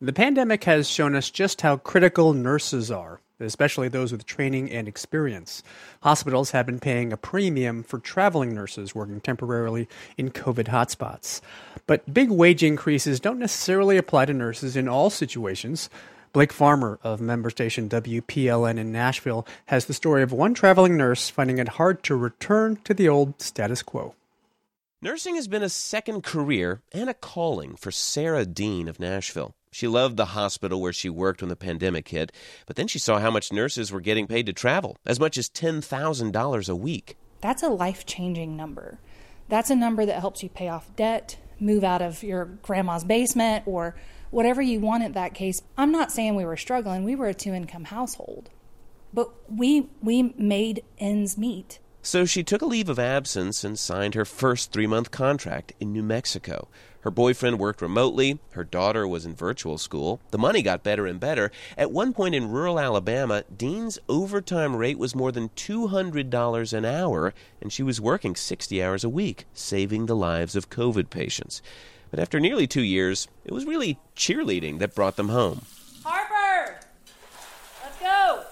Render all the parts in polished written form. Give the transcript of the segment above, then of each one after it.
The pandemic has shown us just how critical nurses are, especially those with training and experience. Hospitals have been paying a premium for traveling nurses working temporarily in COVID hotspots. But big wage increases don't necessarily apply to nurses in all situations. Blake Farmer of member station WPLN in Nashville has the story of one traveling nurse finding it hard to return to the old status quo. Nursing has been a second career and a calling for Sarah Dean of Nashville. She loved the hospital where she worked when the pandemic hit, but then she saw how much nurses were getting paid to travel, as much as $10,000 a week. That's a life-changing number. That's a number that helps you pay off debt, move out of your grandma's basement, or whatever you want in that case. I'm not saying we were struggling. We were a two-income household, but we made ends meet. So she took a leave of absence and signed her first 3-month contract in New Mexico. Her boyfriend worked remotely. Her daughter was in virtual school. The money got better and better. At one point in rural Alabama, Dean's overtime rate was more than $200 an hour, and she was working 60 hours a week, saving the lives of COVID patients. But after nearly 2 years, it was really cheerleading that brought them home. Harper! Let's go!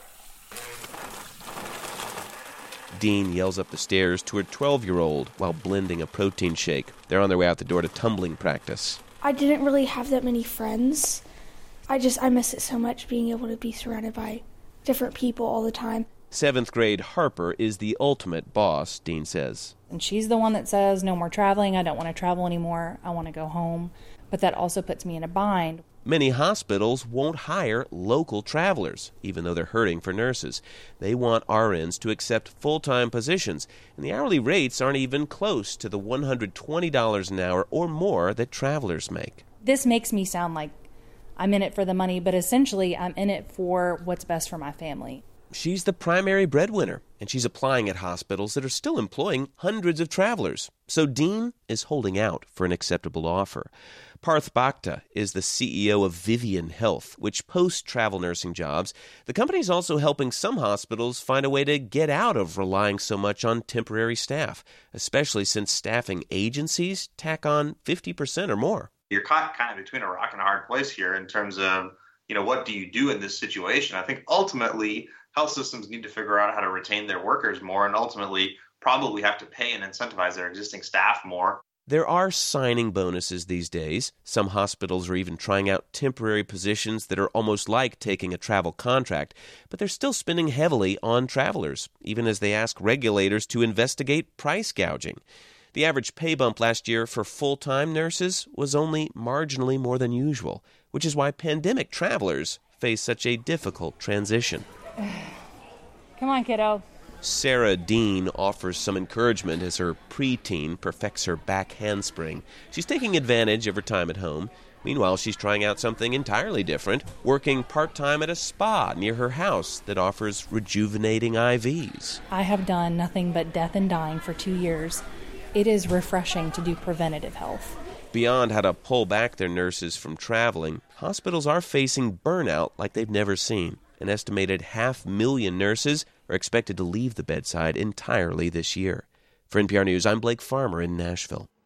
Dean yells up the stairs to her 12-year-old while blending a protein shake. They're on their way out the door to tumbling practice. I didn't really have that many friends. I miss it so much, being able to be surrounded by different people all the time. 7th grade Harper is the ultimate boss, Dean says. And she's the one that says, no more traveling, I don't want to travel anymore, I want to go home. But that also puts me in a bind. Many hospitals won't hire local travelers, even though they're hurting for nurses. They want RNs to accept full-time positions, and the hourly rates aren't even close to the $120 an hour or more that travelers make. This makes me sound like I'm in it for the money, but essentially I'm in it for what's best for my family. She's the primary breadwinner, and she's applying at hospitals that are still employing hundreds of travelers. So Dean is holding out for an acceptable offer. Parth Bhakta is the CEO of Vivian Health, which posts travel nursing jobs. The company's also helping some hospitals find a way to get out of relying so much on temporary staff, especially since staffing agencies tack on 50% or more. You're caught kind of between a rock and a hard place here in terms of, what do you do in this situation? I think ultimately health systems need to figure out how to retain their workers more and ultimately probably have to pay and incentivize their existing staff more. There are signing bonuses these days. Some hospitals are even trying out temporary positions that are almost like taking a travel contract, but they're still spending heavily on travelers, even as they ask regulators to investigate price gouging. The average pay bump last year for full-time nurses was only marginally more than usual, which is why pandemic travelers face such a difficult transition. Come on, kiddo. Sarah Dean offers some encouragement as her preteen perfects her back handspring. She's taking advantage of her time at home. Meanwhile, she's trying out something entirely different, working part-time at a spa near her house that offers rejuvenating IVs. I have done nothing but death and dying for 2 years. It is refreshing to do preventative health. Beyond how to pull back their nurses from traveling, hospitals are facing burnout like they've never seen. An estimated 500,000 nurses are expected to leave the bedside entirely this year. For NPR News, I'm Blake Farmer in Nashville.